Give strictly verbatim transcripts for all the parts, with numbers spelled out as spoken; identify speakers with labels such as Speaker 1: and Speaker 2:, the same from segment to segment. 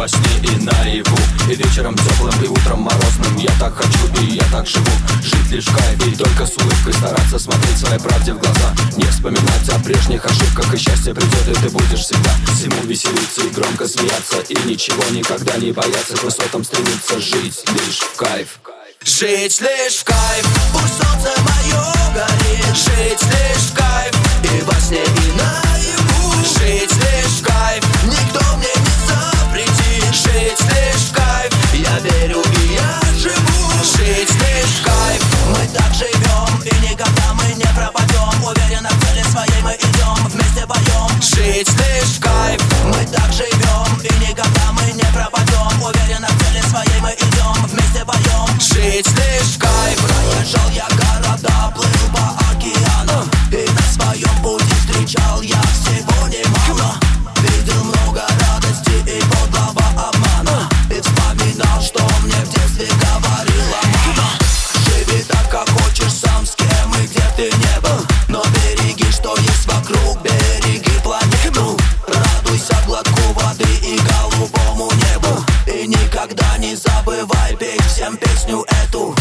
Speaker 1: во сне, и наяву. И вечером теплым, и утром морозным. Я так хочу, и я так живу. Жить лишь в кайф, и только с улыбкой стараться смотреть своей правде в глаза. Не вспоминать о прежних ошибках, и счастье придет, и ты будешь всегда всему веселиться и громко смеяться. И ничего никогда не бояться, к высотам стремиться. Жить лишь в кайф.
Speaker 2: Жить лишь в кайф, пусть солнце мое горит. Жить лишь в кайф, и во сне, и наяву. Жить лишь в кайф, никто мне не запретит. Жить лишь в кайф, я верю и я живу. Жить лишь в кайф, мы так живем, и никогда мы не пропадем. Уверенно к цели своей мы идем, вместе поем. Жить лишь в кайф, мы так живем, и никогда мы не пропадем. Уверенно к цели своей мы идем, вместе поем. Жить лишь в кайф. Проезжал я города, плыл по океанам, и на своем пути встречал я всего немало. Видел много радости и подлого обмана, и вспоминал, что мне в детстве говорила мама. Живи так, как хочешь, сам с кем и где ты не был, но береги, что есть вокруг, береги планету. Радуйся глотку воды и голубому небу, и никогда не забывай петь всем песню эту.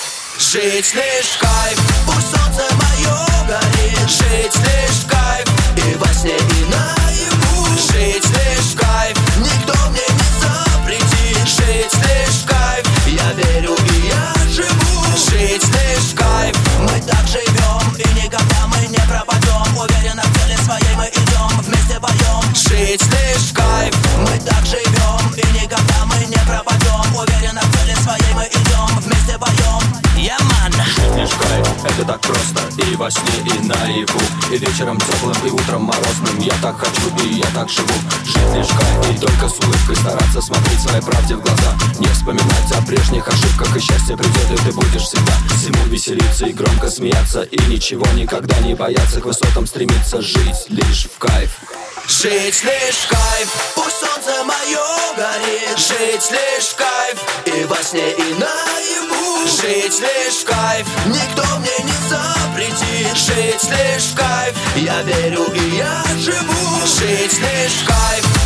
Speaker 2: Жить лишь в кайф, пусть солнце мое горит. Жить лишь в кайф, и во сне, и наяву. Жить лишь в кайф, никто мне не запретит. Жить лишь в кайф, я верю и я живу. Жить лишь в кайф, мы так живем, и никогда мы не пропадем. Уверенно к цели своей мы идем, вместе поем. Жить лишь в кайф, мы так живем, и никогда мы не пропадем. Уверенно к цели своей мы идем, вместе поем. Yeah, man.
Speaker 1: Жить лишь в кайф, это так просто, и во сне, и наяву. И вечером теплым, и утром морозным. Я так хочу, и я так живу. Жить лишь в кайф, и только с улыбкой стараться смотреть своей правде в глаза. Не вспоминать о прежних ошибках, и счастье придет, и ты будешь всегда всему веселиться и громко смеяться. И ничего никогда не бояться, к высотам стремиться. Жить лишь в кайф.
Speaker 2: Жить лишь в кайф, пусть солнце мое горит. Жить лишь в кайф, и во сне, и наяву. Жить лишь в кайф, никто мне не запретит. Жить лишь в кайф, я верю и я живу. Жить лишь в кайф,